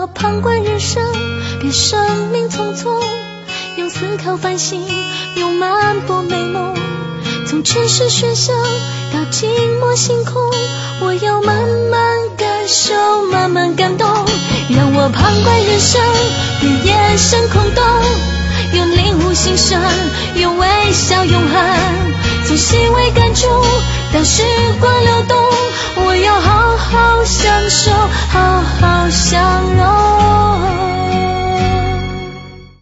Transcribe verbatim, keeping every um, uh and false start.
旁观人生，别生命匆匆，用思考反省，用漫步美梦，从城市喧嚣到寂寞星空，我要慢慢感受，慢慢感动，让我旁观人生，别眼神空洞，用领悟心声，用微笑永恒，从细微感触到时光流动，我要好好享受，好好享容。